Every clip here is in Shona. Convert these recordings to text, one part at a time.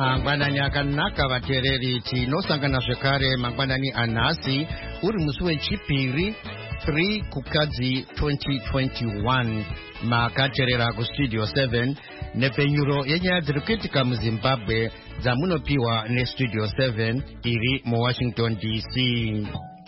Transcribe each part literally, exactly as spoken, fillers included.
Mangwanani akanaka vateereri, tinosangana zvekare mangwanani anhasi uri musi wechipiri three kukadzi twenty twenty-one. Makateerera kustudio seven nepfenyuro yenyaya dziri kuitika muZimbabwe dzamunopiwa nestudio seven iri muWashington D C.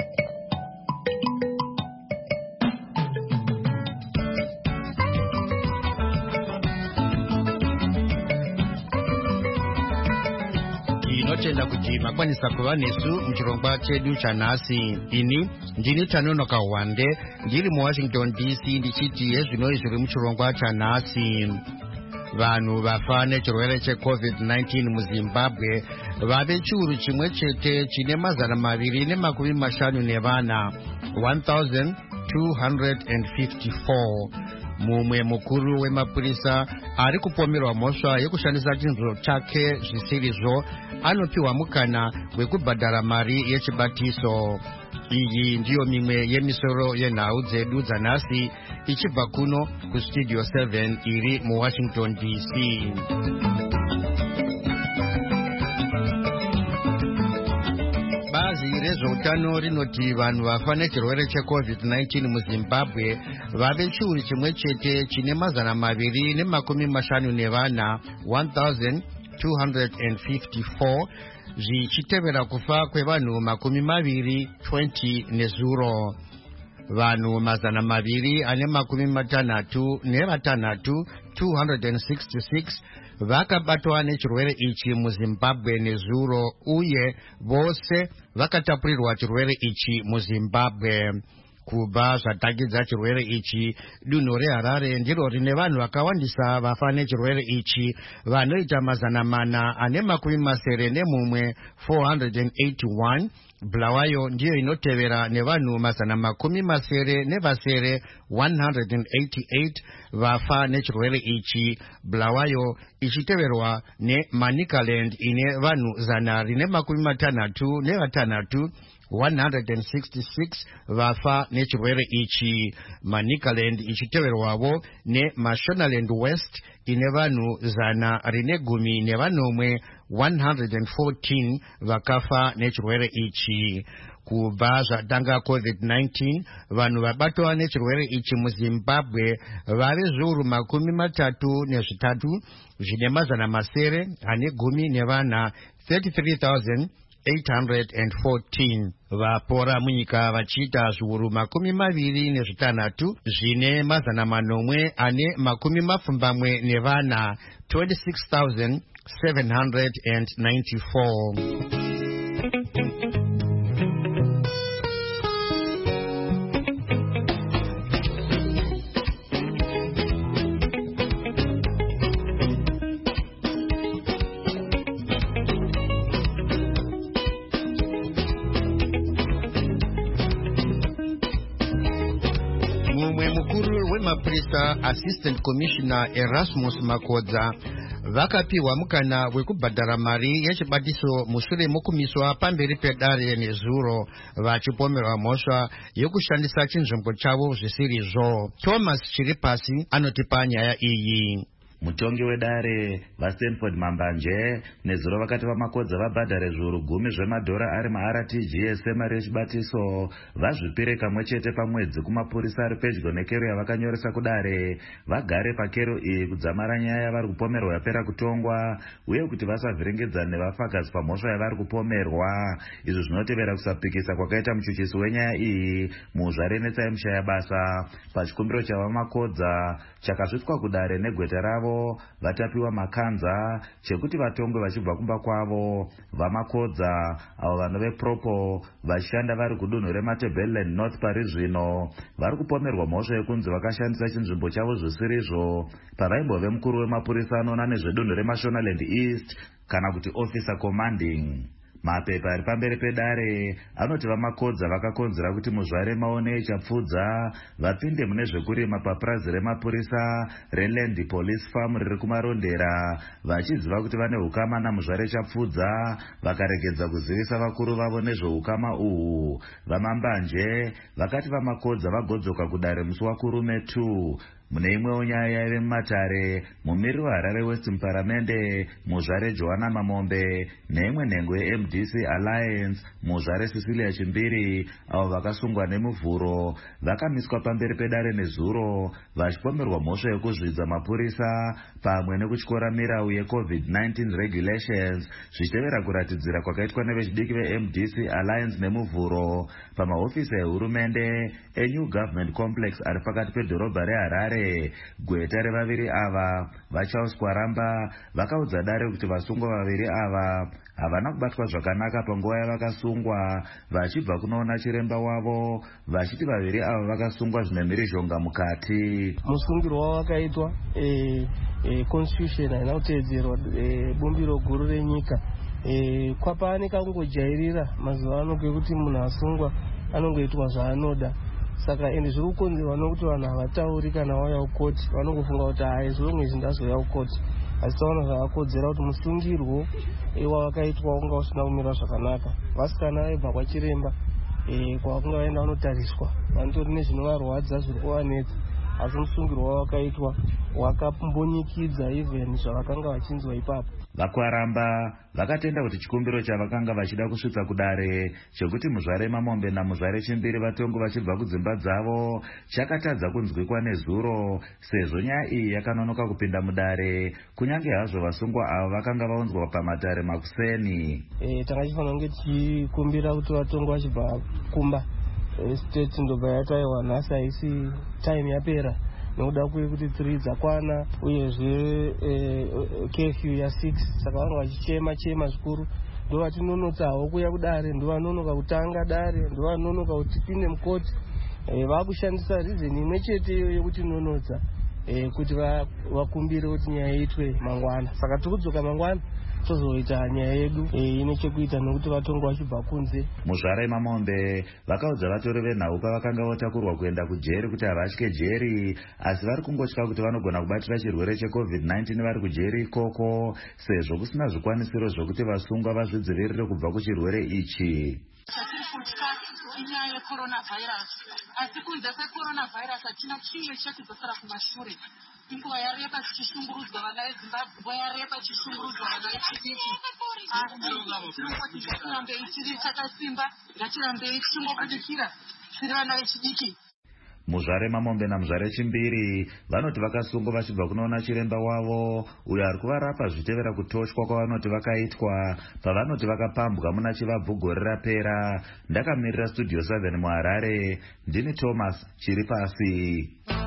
Tinotenda kuti makwanisa kuva nesu muchirongwa chedu chanhasi. Ini ndini Tanonoka Wande ndiri muWashington D C ndichiti hezvinoi zviri muchirongwa chanhasi. Vanhu vafa nechirwere checovid nineteen muZimbabwe vave chiuru chimwe chete chine mazana maviri nemakumi mashanu nevana one thousand two hundred fifty-four. Mumwe mukuru wemapurisa ari kupomerwa mhosva yekushandisa chinzvo chake zvisirizvo anopiwa mukana wekubhadhara mari yechibatiso. Iyi ndiyo mimwe yemisoro yenhau dzedu dzanhasi ichibva kuno kustudio seven iri muWashington D C. Bazi rezveutano rinoti vanhu vafa nechirwere checovid nineteen muZimbabwe vave chiuru chimwe chete chine mazana maviri nemakumi mashanu nevana one thousand two hundred fifty-four, zvichitevera kufa kwevanhu makumi maviri twenty nezuro. Vanhu mazana maviri ane makumi matanhatu nevatanhatu two hundred sixty-six vakabatwa nechirwere ichi muZimbabwe nezuro, uye vose vakatapurirwa chirwere ichi muZimbabwe. Kubva zvatangidza chirwere ichi, dunhu reHarare ndiro rine vanhu vakawandisa vafa nechirwere ichi vanoita mazana mana ane makumi masere nemumwe four hundred eighty-one. Bulawayo ndiyo inotevera nevanhu mazana makumi masere nevasere one hundred eighty-eight vafa nechirwere ichi, Bulawayo ichiteverwa neManicaland ine vanhu zana rine makumi matanhatu nevatanhatu one hundred sixty-six vafa nechirwere ichi, Manicaland ichiteverwavo neMashonaland West ine vanhu zana rine gumi nevanomwe one hundred fourteen vakafa nechirwere ichi. Kubva zvatanga covid nineteen, vanhu vabatwa nechirwere ichi muZimbabwe vave zviuru makumi matatu nezvitatu zvine mazana masere ane gumi nevana thirty-three thousand eight hundred fourteen. Vapora munyika vachiita zviuru makumi maviri nezvitanhatu zvine mazana manomwe ane makumi mapfumbamwe nevana twenty-six thousand seven hundred ninety-four. Mapurisa Assistant Commissioner Erasmus Makodza vakapiwa mukana wekubhadhara mari yechibatiso mushure mokumiswa pamberi pedare nezuro, vachipomerwa mhosva yekushandisa chinzvimbo chavo zvisirizvo. Thomas Chiripasi anotipa nyaya iyi. Mutongi wedare vaStanford Mambanje nezuro vakati Vamakodza vabhadhare zviuru gumi zvemadhora ari maR T G S semari yechibatiso vazvipire kamwe chete pamwedzi kumapurisa ari pedyo nekero yavakanyoresa kudare, vagare pakero iyi kudzamara nyaya yavari kupomerwa yapera kutongwa, uye kuti vasavhiringedzana nevafakazi pamhosva yavari kupomerwa. Izvi zvinotevera kusapikisa kwakaita muchuchisi wenyaya iyi muZvarenetsai mushaya basa pachikumbiro chaVamakodza chakasvitswa kudare negweta ravo vatapiwa makanza chekuti vatongwe vachibva kumba kwavo. Vamakodza avo vanove propo vachishanda vari kudunhu reMatabeleland North pari zvino vari kupomerwa mhosva yekunzi vakashandisa chinzvimbo chavo zvisirizvo pavaimbove mukuru wemapurisa anoona nezvedunhu reMashonaland East kana kuti officer commanding. Mapepa ari pamberi pedare anoti Vamakodza vakakonzera kuti muzvare maone ichapfudza vapinde mune zvekurima papurazi remapurisa reLand Police Farm riri kumarondera, vachiziva kuti vane hukama namuzvare chapfudza vakaregedza kuzivisa vakuru vavo nezvehukama uhu. Vamambanje vakati Vamakodza vagodzoka kudare musi wakurume two Mune imwewo nyaya yaive mumatare, mumiriri weHarare West muparamende muzvare Joanna Mamombe neimwe nhengo yeM D C Alliance muzvare Cecilia Chimbiri, avo vakasungwa nemuvhuro vakamiswa pamberi pedare nezuro vachipomerwa mhosva yekuzvidza mapurisa pamwe nekutyora mirau yeCovid nineteen regulations, zvichitevera kuratidzira kwakaitwa nevechidiki veM D C Alliance nemuvhuro pamahofisi ehurumende eNew Government Complex ari pakati pedhorobha reHarare. Gweta revaviri ava vaCharles Kwaramba vakaudza dare kuti vasungwa vaviri ava havana kubatwa zvakanaka panguva yavakasungwa, vachibva kunoona chiremba wavo vachiti vaviri ava vakasungwa zvine mhirizhonga mukati. Musungiro wavo wakaitwa e, e, constitution haina kuteedzerwa e, bumbiro guru renyika. E, kwapaaneka kungojairira mazuva ano kwekuti munhu asungwa anongoitwa zvaanoda. Saka ende zviri kukonzerwa nokuti vanhu havatauri kana vauya kukoti, vanongofunga kuti hai zvomwe izvi ndazoya kukoti. Asi taona zvakakodzera kuti musungirwo wavakaitwa unga usina kumira zvakanaka. Vasikana vaibva kwachiremba e, kwakunga vaenda vanotariswa, vanotori nezvinovarwadza zviri kuvanetsa, asi musungirwo wavakaitwa wakambonyikidza even zvavakanga vachinzwa ipapo. VaKwaramba vakatenda kuti chikumbiro chavakanga vachida kusvitsa kudare chekuti muzvare Mamombe namuzvare Chimbiri vatongo vachibva kudzimba dzavo chakatadza kunzwikwa nezuro, sezvo nyaya iyi yakanonoka kupinda mudare kunyange hazvo vasungwa ava vakanga vaunzwa pamatare makuseni. E, takachifanira kunge tichikumbira kuti vatongo vachibva kumba e, state ndobva yataiwa nhasi haisi time yapera nokuda kwekuti three dzakwana uyezve curfew ya six, saka vanhu vachichema chema zvikuru. Ndo vatinonotsawo kuya kudare, ndo vanonoka kutanga dare, ndo vanonoka kuti tipinde mukoti. E, vakushandisa reason imwe chete iyo yekuti nonotsa e, kuti vakumbire kuti nyaya iitwe mangwana. Saka tikudzoka mangwana tozoita nyaya yedu e, ine chekuita nokuti vatongo vachibva kunze. Muzvare Mamombe vakaudza vatori venhau pavakanga votakurwa kuenda kujeri kuti havatye jeri, asi vari kungotya kuti vanogona kubatira chirwere cheCovid nineteen vari kujeri ikoko, sezvo kusina zvikwanisiro zvokuti vasungwa vazvidzivirire kubva kuchirwere ichi. Chatiri kutya inyaya yeCoronavirus, asi kunze kweCoronavirus hatina chimwe chatidzosara kumashure. Inguva yareba tichishungurudzwa vana veZimbabwe, nguva yareba tichishungurudzwa vana vechidiki. Asi tinongoti ngatirambei tiri takasimba, ngatirambei tichingobudikira tiri vana vechidiki. Muzvare Mamombe namuzvare Chimbiri vanoti vakasungwa vachibva kunoona chiremba wavo uyo ari kuvarapa zvitevera kutoshwa kwavanoti vakaitwa pavanoti vakapambwa muna Chivabvu gore rapera. Ndakamirira Studio seven muHarare, ndini Thomas Chiripasi.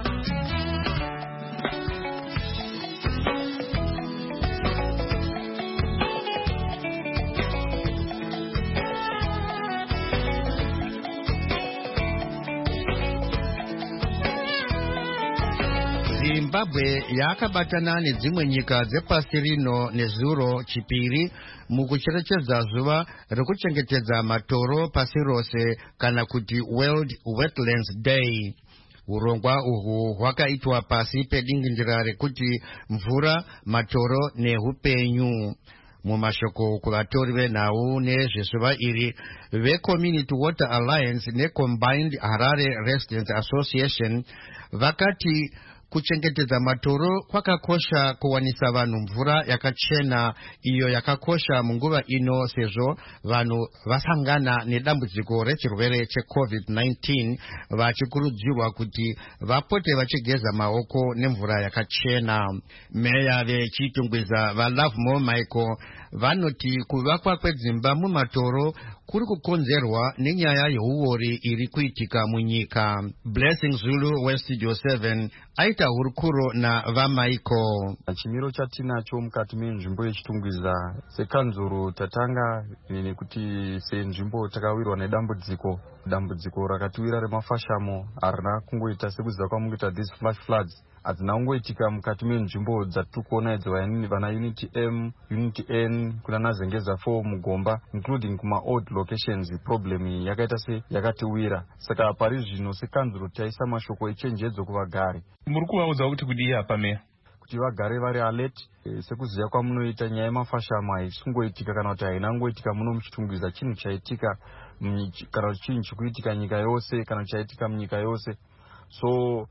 Zimbabwe yakabatana nedzimwe nyika dzepasi rino nezuro chipiri mukucherechedza zuva rekuchengetedza matoro pasi rose kana kuti World Wetlands Day. Urongwa uhu hwakaitwa pasi pedingindira rekuti mvura, matoro nehupenyu. Mumashoko kuvatori venhau nezvezuva iri veCommunity Water Alliance neCombined Harare Residents Association vakati kuchengetedza matoro kwakakosha kuwanisa vanhu mvura yakachena iyo yakakosha munguva ino sezvo vanhu vasangana nedambudziko rechirwere cheCovid nineteen vachikurudzirwa kuti vapote vachigeza maoko nemvura yakachena. Meya vechitungwiza vaLovemore Michael vanoti kuvakwa kwedzimba mumatoro kuri kukonzerwa nenyaya yeuori iri kuitika munyika. Blessing Zulu weStudio seven aita hurukuro na vaMichael. Chimiro chatinacho mukati menzvimbo yechitungwiza sekanzuro tatanga nekuti senzvimbo takawirwa nedambudziko dambudziko rakatiwira remafashamo arina kungoita sekuziva kwamungoita these flash floods hadzina kungoitika mukati menzvimbo dzatiri kuona idzi vana Unity M, Unity N, kuna Nazengeza four Mugomba, including kuma old locations. Problem yakaita se yakatiwira. Saka pari zvino sekanzuro taisa mashoko echenjedzo kuvagari. Muri kuvaudza kuti kudii apa meya? Kuti vagare vari alert e, sekuziva kwamunoita nyaya yemafashamo isingoitika kana kuti haina ngoitika muno muchitungwiza chinhu chaitika kana chinhu chikuitika nyika yose kana chaitika munyika yose. So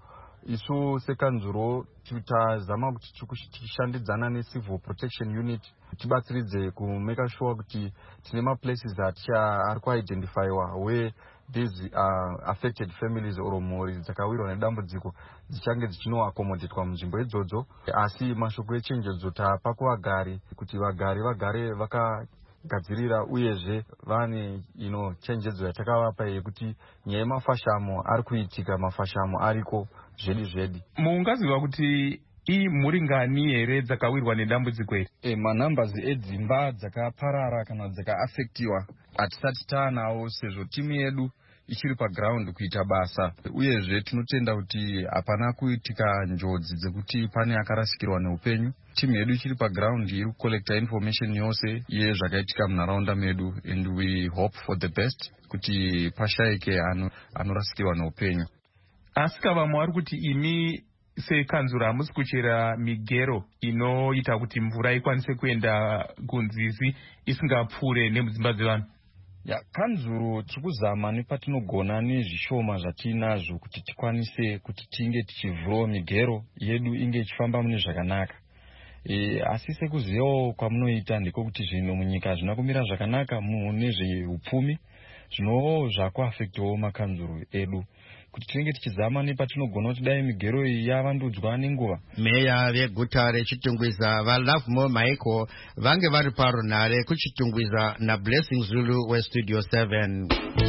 isu sekanzuro titazama kuti tichishandidzana necivil protection unit tibatsiridze kumeka sure kuti tine maplaces ari kuidentifyiwa where these uh, affected families or mhuri dzakawirwa nedambudziko dzichange dzichinoaccommodetwa munzvimbo idzodzo. Asi mashoko echenjedzo tapa kuvagari kuti vagari vagare vakagadzirira uyezve vane ino chenjedzo yatakavapa yekuti nyaya yemafashamo ari kuitika, mafashamo ariko zvedi zvedi. Mungaziva kuti ii mhuri ngani here dzakawirwa nedambudziko iri? E, manambers edzimba dzakaparara kana dzakaafektiwa hatisati taanawo sezvo timu yedu ichiri paground kuita basa, uyezve tinotenda kuti hapana kuitika njodzi dzekuti pane akarasikirwa neupenyu. Timu yedu ichiri paground iri kucollecta information yose yezvakaitika munharaunda medu, and we hope for the best kuti pashaike anorasikirwa ano neupenyu. Asi vamwe vari kuti imi sekanzuro hamusi kuchera migero inoita kuti mvura ikwanise kuenda kunzizi isingapfuure nemudzimba dzevanhu. Ya, kanzuro tiri kuzama nepatinogona nezvishoma zvatinazvo kuti tikwanise kuti tinge tichivhurawo migero yedu inge ichifamba mune zvakanaka. E, asi sekuzivawo kwamunoita ndikokuti zvinhu munyika hazvina kumira zvakanaka mune zveupfumi zvinowo zvakuafektawo makanzuro edu, kuti tinenge tichizama nepatinogona kuti dai migero iyi yavandudzwa nenguva. Meya veguta rechitungwiza vaLovemore Michael vange vari parunhare kuchitungwiza naBlessing Zulu weStudio seven.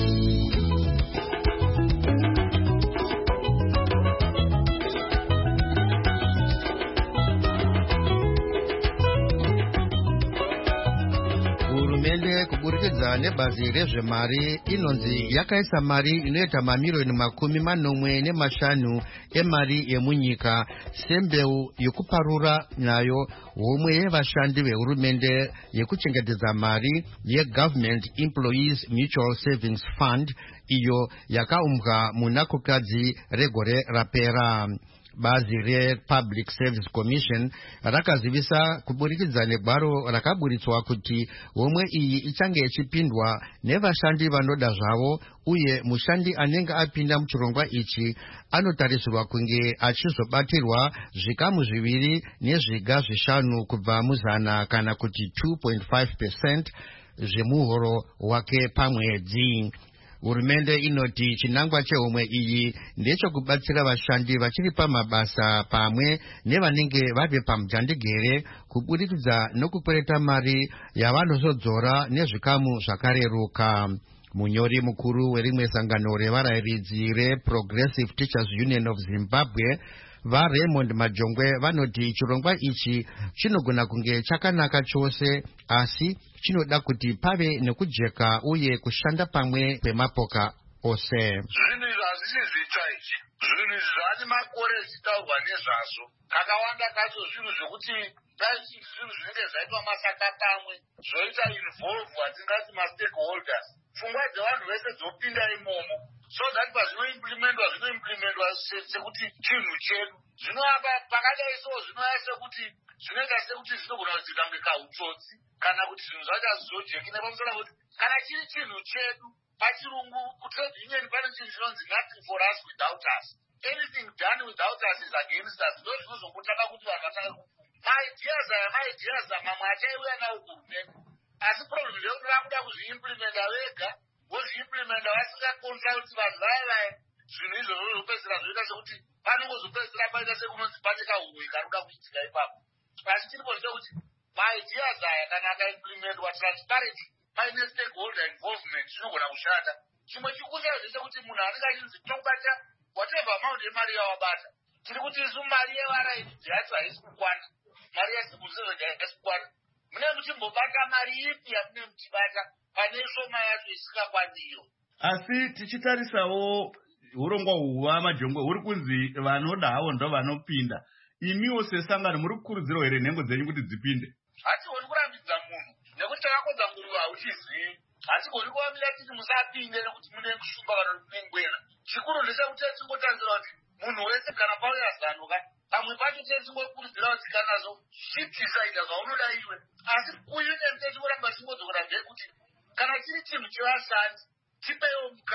Hurumende kuburikidza nebazi rezvemari inonzi yakaisa mari inoita mamiliyoni makumi manomwe nemashanu emari yemunyika sembeu yekuparura nayo homwe yevashandi vehurumende yekuchengetedza mari yeGovernment Employees Mutual Savings Fund, iyo yakaumbwa munakukadzi regore rapera. Bazi rePublic Service Commission rakazivisa kuburikidza negwaro rakaburitswa kuti homwe iyi ichange ichipindwa nevashandi vanoda zvavo, uye mushandi anenge apinda muchirongwa ichi anotarisirwa kunge achizobatirwa zvikamu zviviri nezviga zvishanu kubva muzana kana kuti two point five percent zvemuhoro wake pamwedzi. Hurumende inoti chinangwa chehomwe iyi ndechekubatsira vashandi vachiri pamabasa pamwe nevanenge vabve pamujandigere kuburikidza nokukwereta mari yavanozodzora nezvikamu zvakareruka. Munyori mukuru werimwe sangano revarayiridzi reProgressive Teachers Union of Zimbabwe vaRaymond Majongwe vanoti chirongwa ichi chinogona kunge chakanaka chose, asi chinoda kuti pave nekujeka uye kushanda pamwe kwemapoka ose. Zvinhu izvi hazvisi zvitsva ichi. Zvinhu izvi zvane makore zvichitaurwa nezvazvo. Kakawanda kacho zvinhu zvokuti dai zvinhu zvinenge zvaitwa masaka pamwe zvoita involve watingati mastakeholders. Pfungwa dzevanhu vese dzopinda imomo, so that pazvinoimplementwa zvinoimplementwa sekuti chinhu chedu. Zvino apa pakadai so zvinoya sekuti zvinoita sekuti zvinogona kuitika kunge kautsotsi kana kuti zvinhu zvacho hazvizojeki nepamusoro kuti kana chiri chinhu chedu. Pachirungu kutrade union pane chinhu chinonzi nothing for us without us. Anything done without us is against us. Ndo zvinozombotaka kuti vanhu vatange maideas aya maideas mamwe achaiuya nawo kuhurumende, asi problem ndeyekuti vakuda kuzviimplementa vega, vozviimplementa vasingakonsulti vanhu vaya vaya. Zvinhu izvozvo zvopedzisira zvoita sekuti panongozopedzisira paita sekunonzi pane kahurwe karuda kuitika ipapo. Asi chiripo ndechekuti maideas aya kana akaimplementwa transparent paine stakeholder involvement zvinogona kushanda. Chimwe chikushaya zvechekuti munhu anenge achinzi tokubata whatever amount yemari yawabata, tiri kuti isu mari yevarayiridzi yacho haisi kukwana, mari yacivil servant haisi kukwana. Mune muchimbobata mari ipi yamune muchibata pane shoma yacho isingakwaniyo? Asi tichitarisawo urongwa uhu hwaMajongwe huri kunzi vanoda havo ndo vanopinda. Imiwo sesangano muri kukurudzirwa here nhengo dzenyu kuti dzipinde? Hatigoni kurambidza munhu nekuti takakodza nguruva hauchizii. Hatigoni kuvamira titi musapinde nekuti mune kushumba kana mune ngwena. Chikuru ndechekuti tingotanzira kuti munhu wese kana pauya zano ka pamwe pacho tingokurudzira kuti kanazo zvitisaita zvaunoda iwe. Asi kuunion techingoramba chingodzokera mberi kuti kana chiri chinhu chevashandi tipewo mukana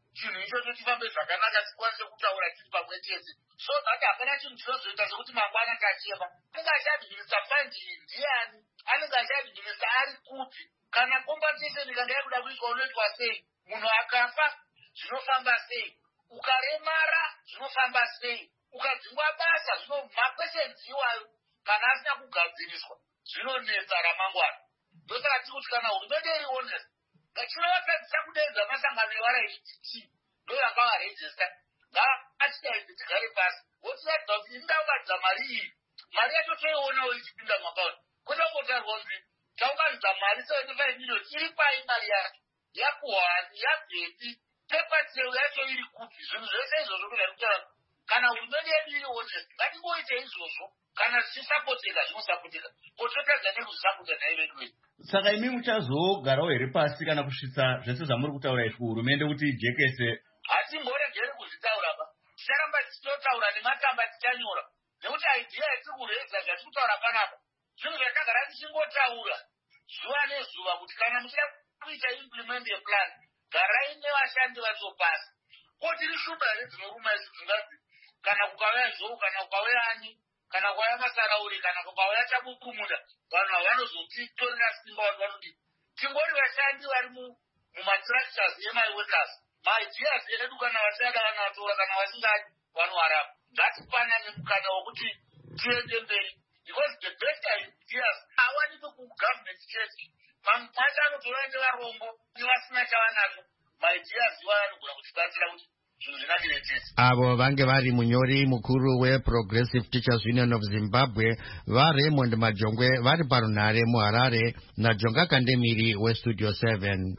chinhu ichocho chifambe zvakanaka tikwanise kutaura tiri pamwe chete so that hapana chinhu chinozoita sekuti mangwana tachema. Anenge achadhinisa fandii ndiani, anenge achadhinisa ari kuti kana compensation ikanga yakuda kuitwa unoitwa sei, munhu akafa zvinofamba sei, ukaremara zvinofamba sei, ukadzingwa basa zvino makweshenzi iwayo kana asina kugadziriswa zvinonetsa ramangwana. Ndosaka tiri kuti kana hurumende iri honest chinovasadzisa kudenza masangano evaraiti ndo vakavarejista ngaatidaidzi tigare pasi wotiratidza kuti indaunganidza mari iyi, mari yacho toionawo ichipinda muakaunti kwete kungotaurwa kuti taunganidza mari seventy-five million iri pai mari yacho yakuhwani yabheti pepateu yacho iri kuti zvinhu zvese izvozvo kudai kutaura kana hurumende yedu iri honest ngatingoite izvozvo kana zvichisapoteka zvinosapoteka kototadza nekuzvisapota naivedwei. Saka imi muchazogarawo here pasi kana kusvitsa zvese zvamuri kutaura izvi kuhurumende kuti ijekese? Hatimboregeri kuzvitaura ba, ticharamba tichitotaura nematamba tichanyora, nekuti idea yatiri kureza zvatiri kutaura panapa zvinhu zvatagara tichingotaura zuva nezuva kuti kana muchida kuita implement yeplan garai nevashandi vacho pasi. Ko tiri shuba here dzinoruma isi dzingazi kana kukauya zvoru kana kukauya ani kana kukauya masarauri kana kukauya chabukumunda vanhu havanozotitorera simba vanhu vanoti tingori vashandi vari mumastructures emaiworkers maideas edu kana vachada vanatora kana vasingadi vanhu varapa ngatipanane mukana wokuti tiende mberi because the best ideas hawanikwe kugovernment chete. Mamwe macho anotora nevarombo nevasina chavanacho maideas iwayo anogona kutibatsira kuti avo vange vari munyori mukuru weProgressive Teachers Union of Zimbabwe vaRaymond Majongwe vari parunhare muHarare naJonga Kandemiri weStudio seven.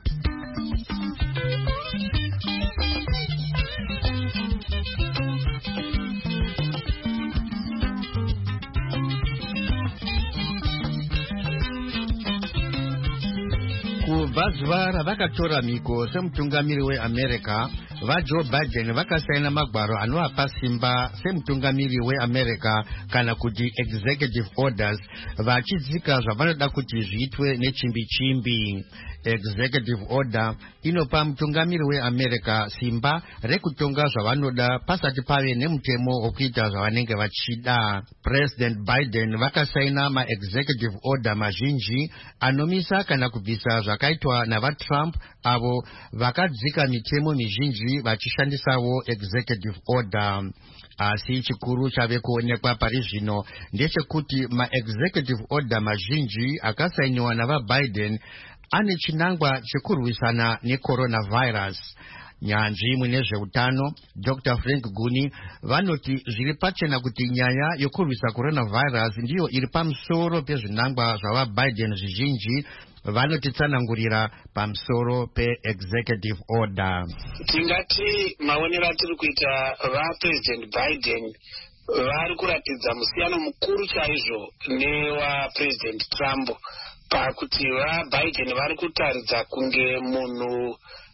Kuvazuva ravakatora mhiko semutungamiri weAmerica, vaJoe Biden vakasaina magwaro anovapa simba semutungamiri weAmerica kana kuti executive orders vachidzika zvavanoda kuti zviitwe nechimbi-chimbi. Executive order inopa mutungamiri weAmerica simba rekutonga zvavanoda pasati pave nemutemo wokuita zvavanenge vachida. President Biden vakasaina ma-executive order mazhinji anomisa kana kubvisa zvakaitwa navaTrump avo vakadzika mitemo mizhinji vachishandisawo executive order. Asi chikuru chave kuonekwa pari zvino ndechekuti ma-executive order mazhinji akasainiwa navaBiden ane chinangwa chekurwisana necoronavirus. Nyanzvi mune zveutano Doctor Frank Guni vanoti zviri pachena kuti nyaya yokurwisa coronavirus ndiyo iri pamusoro pezvinangwa zvavaBiden zvizhinji. Vanotitsanangurira pamusoro pe-executive order. Tingati maonero atiri kuita vaPresident Biden vari kuratidza musiyano mukuru chaizvo newaPresident Trump pakuti vaBiden vari kutaridza kunge munhu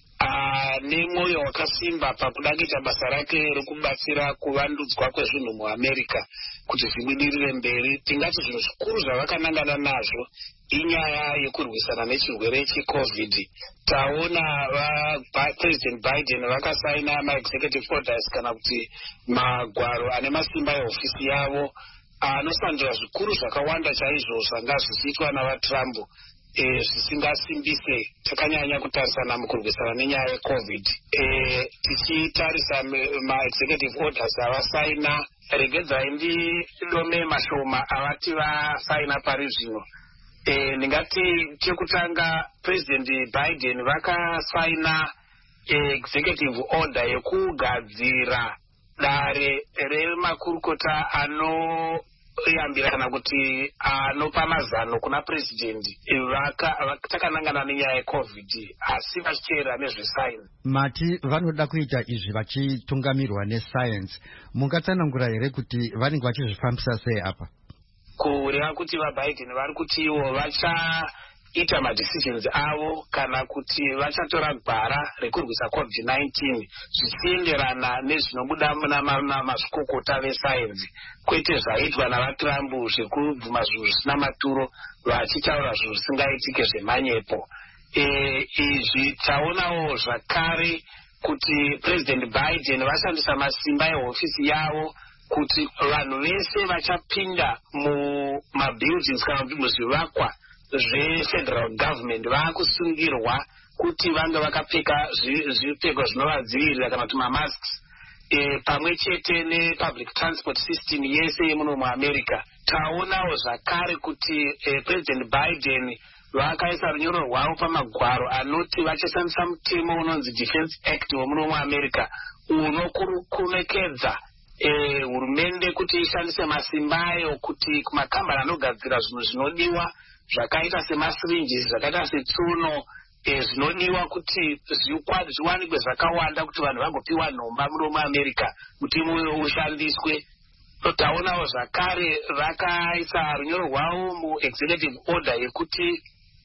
ane mwoyo wakasimba pakuda kuita basa rake rekubatsira kuvandudzwa kwezvinhu muAmerica kuti zvibudirire mberi. Tingati zvinhu zvikuru zvavakanangana nazvo inyaya yekurwisana nechirwere cheCovid. Taona vaPresident Biden vakasaina ma-executive orders kana kuti magwaro ane masimba ehofisi yavo anosandura zvikuru zvakawanda chaizvo zvanga zvichiitwa navaTrump e, zvisingasimbise takanyanya kutarisana mukurwisana nenyaya yeCovid. E, tichitarisa ma-executive orders avasaina, regedzai ndidome mashoma avati vasaina pari zvino. E, ndingati chekutanga President Biden vakasaina executive order yekugadzira dare remakurukota anoyambira kana kuti anopa mazano kuna president takanangana nenyaya yeCovid asi vachiteera nezvesainzi. Mati vanoda kuita izvi vachitungamirwa nesayenzi, mungatsanangura here kuti vanenge vachizvifambisa sei apa? Kureva kuti vaBiden vari kuti ivo vachaita madecisions avo kana kuti vachatora gwara rekurwisa COVID nineteen zvichienderana nezvinobuda namazvikokota vesayenzi, kwete zvaitwa navaTrump zvekubvuma zvinhu zvisina maturo vachitaura zvinhu zvisingaitike zvemanyepo. Izvi taonawo zvakare kuti President Biden vashandisa masimba ehofisi yavo kuti vanhu vese vachapinda mumabuildings kana kuti muzvivakwa zvefederal government vakusungirwa kuti vange vakapfeka zvipfeko zvinovadzivirira kana kuti mamasks e, pamwe chete nepublic transport system yese yemuno muamerica. Taonawo zvakare kuti e, President Biden vakaisa runyoro rwavo pamagwaro anoti vachashandisa mutemo unonzi Defense Act wemuno muamerica unokurumekedza e, hurumende kuti ishandise masimba ayo kuti kumakambani anogadzira zvinhu zvinodiwa zvakaita semasirinjisi zvakaita setsuno e, zvinodiwa kuti zviwanikwe zvakawanda kuti vanhu vagopiwa nhomba muno muamerica mutemo uyo ushandiswe. Taonawo zvakare vakaisa runyoro rwavo muexecutive order yekuti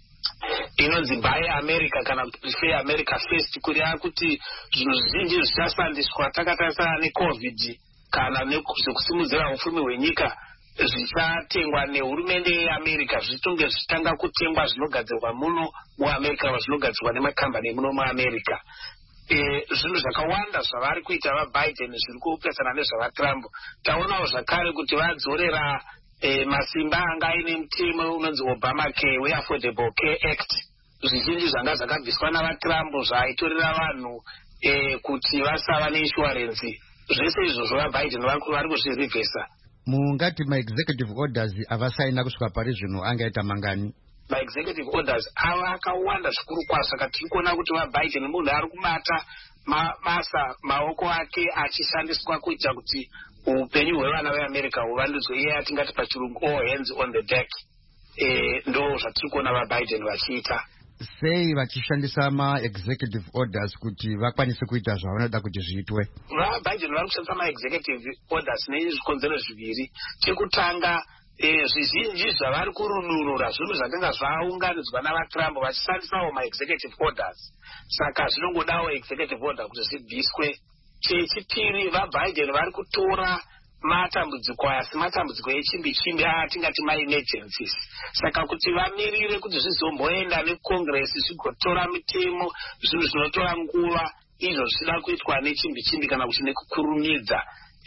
inonzi Buy America kana kuti Say America First, kureva kuti zvinhu zvizhinji zvichashandiswa takatarisana necovid kana nezvekusimudzira ufumi hwenyika zvichatengwa nehurumende yeAmerica zvitonge zvichitanga kutengwa zvinogadzirwa muno muamerica zvinogadzirwa nemakambani emuno muamerica. E, zvinhu zvakawanda zvavari kuita vaBiden zviri kupesana nezvavaTrump. Taonawo zvakare kuti vadzorera e, masimba anga aine mutemo unonzi Obamacare weAffordable Care Act, zvizhinji zvanga zvakabviswa navaTrump zvaitorera vanhu e, kuti vasava neinsurance. Zvese izvozvo vaBiden vari kuzvirivhesa. Mungati ma-executive orders avasaina kusvika pari zvinhu angaita mangani? Ma-executive orders ava akawanda zvikuru kwazvo. Saka tiri kuona kuti vaBiden munhu ari kubata mabasa maoko ake achishandiswa kuita kuti upenyu hwevana veAmerica huvandudzwe, iye atingati pachirungu all hands on the deck. E, ndo zvatiri kuona vaBiden vachiita. Sei vachishandisa ma-executive orders kuti vakwanise kuita zvavanoda kuti zviitwe? VaBiden vari kushandisa ma-executive orders nezvikonzero zviviri. Chekutanga, e, zvizhinji zvavari kurunurura zvinhu zvakanga zvaunganidzwa navaTrump vachishandisawo ma-executive orders, saka zvinongodawo executive order kuti zvibviswe. Chechipiri, vaBiden vari kutora matambudziko aya sematambudziko echimbi chimbi atingati ma-emergencies, saka kuti vamirire kuti zvizomboenda necongress zvigotora mitemo zvinhu zvinotora nguva, izvo zvichida kuitwa nechimbi chimbi kana kuti nekukurumidza.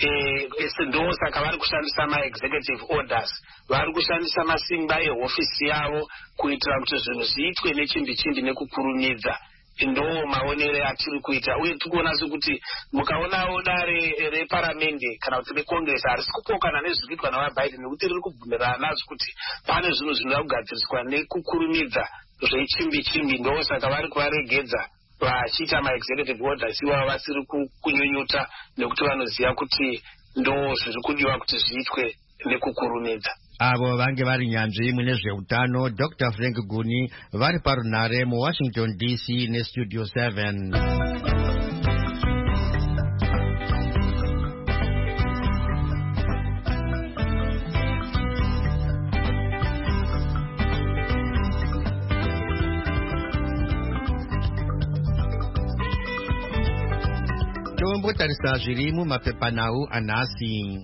E, ndo saka vari kushandisa ma-executive orders, vari kushandisa masimba ehofisi yavo kuitira kuti zvinhu zviitwe nechimbi chimbi nekukurumidza. Ndo maonere atiri kuita, uye tikuona sekuti mukaonawo dare reparamende kana kuti recongress harisi kupokana nezviri kuitwa navaBiden nekuti riri kubvumirana nazvo kuti pane zvinhu zvinoda kugadziriswa nekukurumidza zvechimbi chimbi. Ndo saka vari kuvaregedza vachiita ma-executive orders iwavo vasiri kunyunyuta nekuti vanoziva kuti ndo zviri kudiwa kuti zviitwe nekukurumidza. Avo vange vari nyanzvi mune zveutano Doctor Frank Guni vari parunhare muWashington D C nestudio seven. Tombotarisa zviri mumapepanhau anhasi.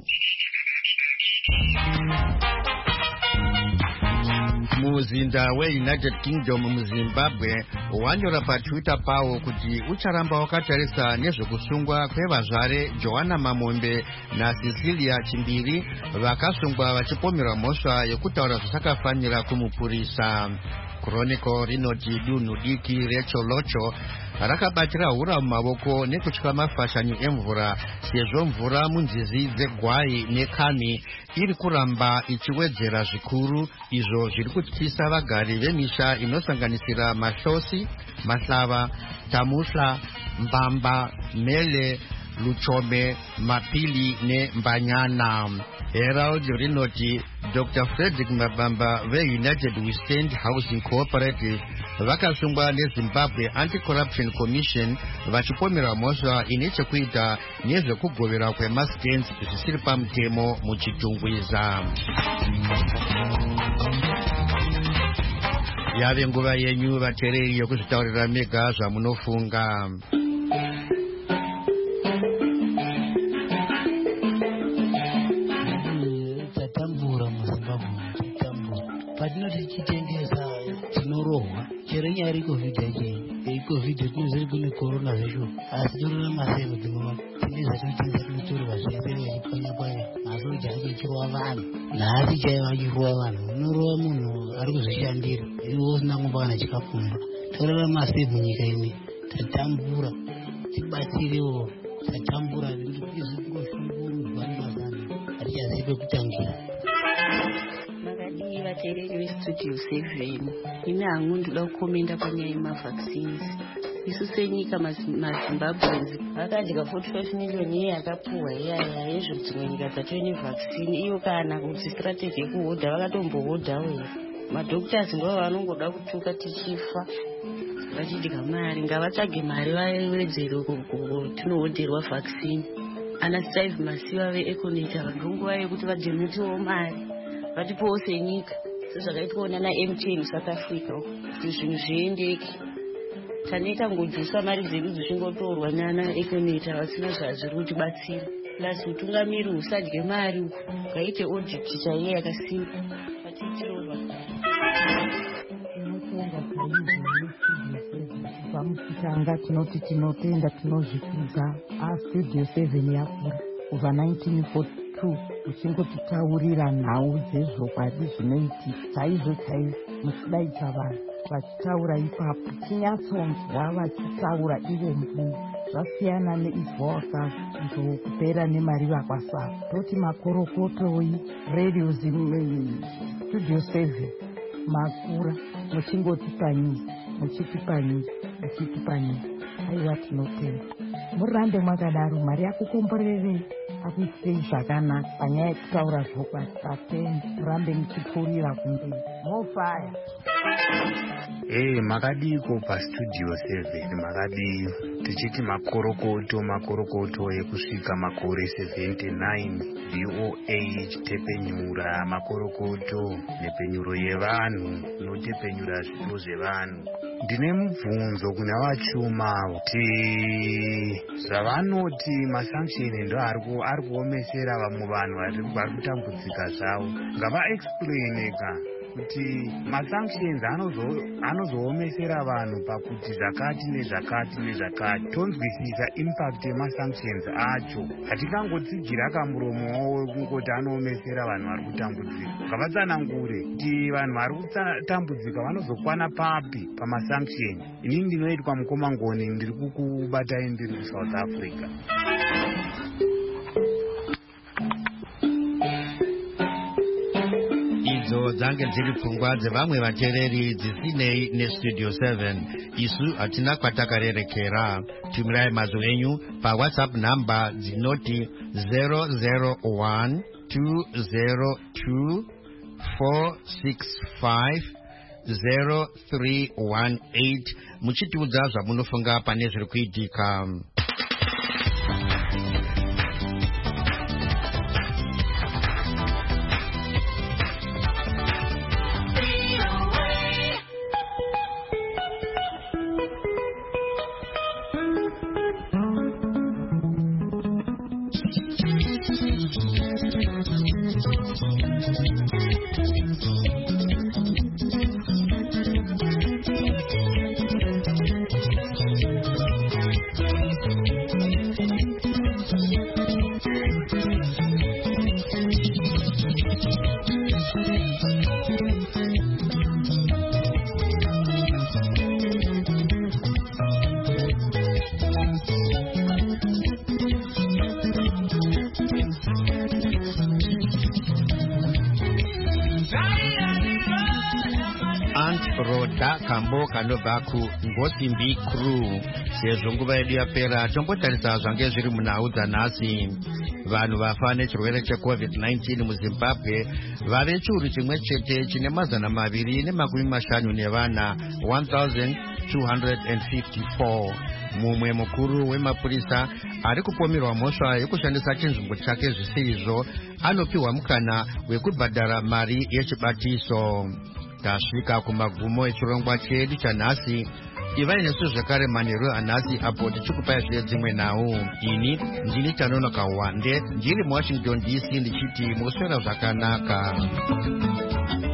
Muzinda weUnited Kingdom muZimbabwe wanyora paTwitter pawo kuti ucharamba wakatarisa nezvekusungwa kwevazvare Joanna Mamombe naCecilia Chimbiri vakasungwa vachipomerwa mhosva yekutaura zvisakafanira kumupurisa. Chronicle rinoti dunhu diki reCholocho rakabatira hura mumavoko nekutya mafashanyo emvura sezvo mvura munzizi dzeGwai neKami iri kuramba ichiwedzera zvikuru, izvo zviri kutyisa vagari vemisha inosanganisira Mahlosi, Mahlava, Tamusha, Mbamba, Mele, Luchome, Mapili neMbanyana. Herald rinoti Doctor Frederick Mabamba veUnited We Stand Housing Cooperative vakasungwa neZimbabwe Anti-Corruption Commission vachipomerwa mhosva ine chekuita nezvekugovera kwemaskens zvisiri pamutemo muchitungwiza. Yave nguva yenyu vateereri yokuzvitaurira mega zvamunofunga. covid tinoziri kune corona zvacho asi torarama sei mudzimama tine zvatinotinza tinotorwa zvirepere vachipwanya-pwanya masoja achichirwa vanhu nhasi chaiva achirova vanhu unorova munhu ari kuzvishandira iwo usina kumba kana chikapfumba torarama sei munyika ine tatambura tibatsirewo tatambura izvikuroshungurudzwanibazana hatichazivi pekutangira. Makadii vateereri vestudio seven ine hangu ndoda kukomenda panyaya yemavhaccines. Isu senyika mazimbabwenzi vakadya forty-five million iye yakapuhwa iyaya yezvedzimwe nyika dzatove nevhaccine iyo kana kuti strategy yekuhodha vakatombohodhawo. Madhoktasi ngavo vanongoda kutuka tichifa vachidya mari, ngavatsvage mari vawedzere tinohodherwa vaccine. Ana Steve Masiva veEconeta vanonguva yekuti vadhonetiwo mari vatipowo senyika sezvakaitwa nana M T N South Africa kuti zvinhu zviendeke. Tanoita ngojusa mari dzedu dzichingotorwa nana Econeta vasina zvazviri kutibatsira. Plus utungamiri husadye mari uku ngaite audit chaiye yakasimba vatiitirowa. Pamukutanga tinoti tinotenda tinozvikudza astudio seven yakura kuva nineteen forty-two uchingotitaurira nhau dzezvokwadi zvinoitika chaizvo chaizvo muchidaidza vanhu vachitaura ipapo tinyatsonzwa vachitaura ivo mvuu zvasiyana neizwa wakazokupera nemari vakwasara toti makorokotoi radio studio seven makura muchingotipa nyika muchitipa nyika muchitipa nyika aiwa tinotenda murambe mwakadaro mari yakukomborerei akuitirei zvakanaka panyaya yekutaura zvokwadi tatenda murambe muchipfuurira kumberi mofaya. Hey, makadiko pastudio seven makadii tichiti makorokoto makorokoto ekusvika makore seventy-nine D O H tepenyura makorokoto nepenyuro yevanhu notepenyura zvipo zvevanhu. Ndine mubvunzo kuna vachuma kuti zvavanoti masanction ndo ari kuomesera vamwe vanhu vari kutambudzika zvavo ngavaexplaineka kuti masanctions anozoomesera vanhu pakuti zvakati nezvakati nezvakati tonzwisisa impact yemasanctions acho. Hatikangotsigira kamuromo wavo wekungoti anoomesera vanhu vari kutambudzika. Ngavatsanangure kuti vanhu vari kutambudzika vanozokwana papi pamasanction. Inini ndinoitwa mukomangoni ndiri kukubatai ndiri kuSouth Africa. Idzo dzange dziri pfungwa dzevamwe vateereri dzisinei nestudio seven. Isu hatina kwatakarerekera. Tumirai mazwi enyu pawhatsapp namba dzinoti zero zero one two zero two four six five zero three one eight muchitiudza zvamunofunga pane zviri kuitika. Roda Kambo kanobva kuNgosimbi Crew. Sezvo nguva yedu yapera tombotarisa zvange zviri munhau dzanhasi. Vanhu vafa nechirwere checovid nineteen muZimbabwe vave chiuru chimwe chete chine mazana maviri nemakumi mashanu nevana one thousand two hundred fifty-four. Mumwe mukuru wemapurisa ari kupomerwa mhosva yekushandisa chinzvimbo chake zvisizvo anopiwa mukana wekubhadhara mari yechibatiso. Tasvika kumagumo echirongwa chedu chanhasi. Ivai nesu zvakare manheru anhasi apo tichikupai zvile dzimwe nhau. Ini ndini Tanonoka Wande ndiri muWashington D C ndichiti muswera zvakanaka.